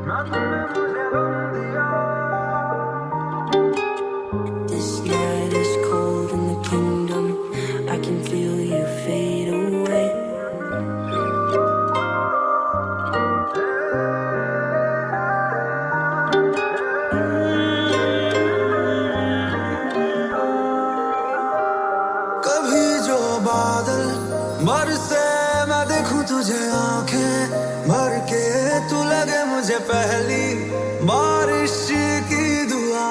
This night is cold in the kingdom. I can feel you fade away. कभी जो बादल बरसे मैं देखूं तुझे आंखें भर के, तू लगे मुझे पहली बारिश की दुआ.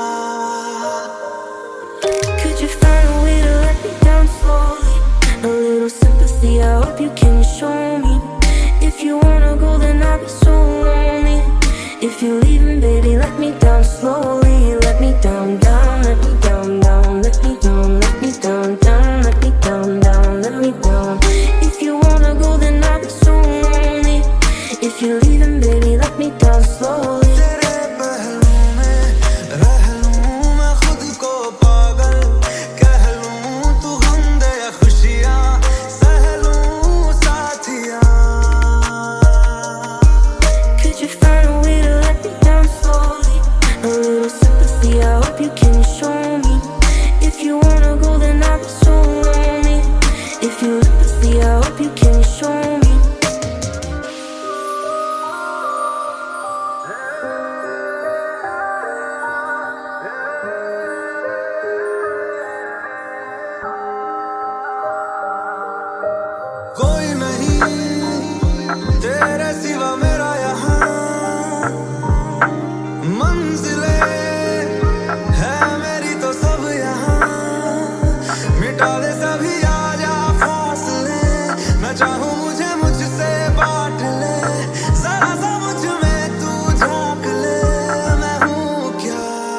Could you find a way to let me down slowly? A little sympathy, I hope you can show me. If you wanna go, then I'll be so lonely. If you're leaving, baby, let me down slowly. Let me down, down, let me down, down, let me down, let me down, down, let me down, down, let me down. If you wanna go, then I'll be so lonely. If you're leaving, baby, let me down slowly. तेरे पहलू में रह लूं मैं खुद को पागल कह लूं, तू गम दे या खुशियां सह लूं साथिया. Could you find a way to let me down slowly? A little sympathy, I hope you can show me. If you wanna go, then I'll be so lonely. If you empathy, I hope you can show me. कोई नहीं तेरे सिवा मेरा यहाँ, मंजिले है मेरी तो सब यहाँ. मिटा दे सभी आजा फासले, मैं चाहूँ मुझे मुझसे बांट ले. जरा सा मुझ में तू झांक ले, मैं हूँ क्या.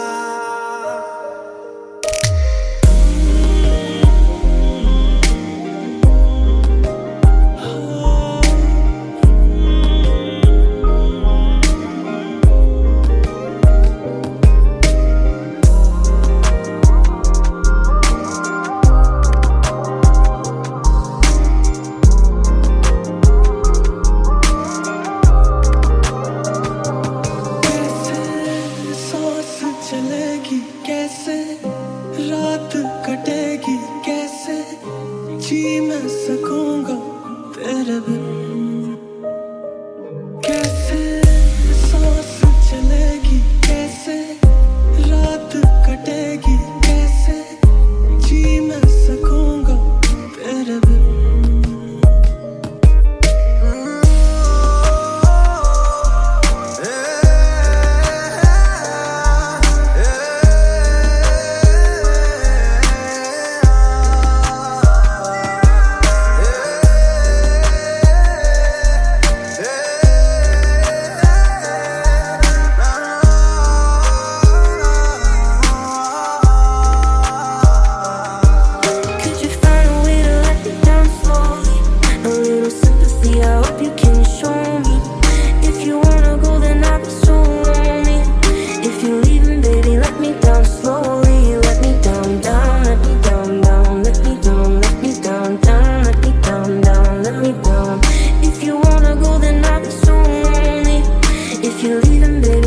सांस चलेगी कैसे, रात कटेगी कैसे, जी मैं सकूंगा तेरे बिन. कैसे सांस चलेगी कैसे, रात कटेगी कैसे, जी मैं सकूंगा तेरे बिन. Could you find a way to let me down slowly? A little sympathy, I hope you can show me. If you wanna go, then I'll be so lonely. If you're leaving, baby, let me down slowly. Let me down, down, let me down, down, let me down, let me down, down, let me down, down, let me down. If you wanna go, then I'll be so lonely. If you're leaving, baby,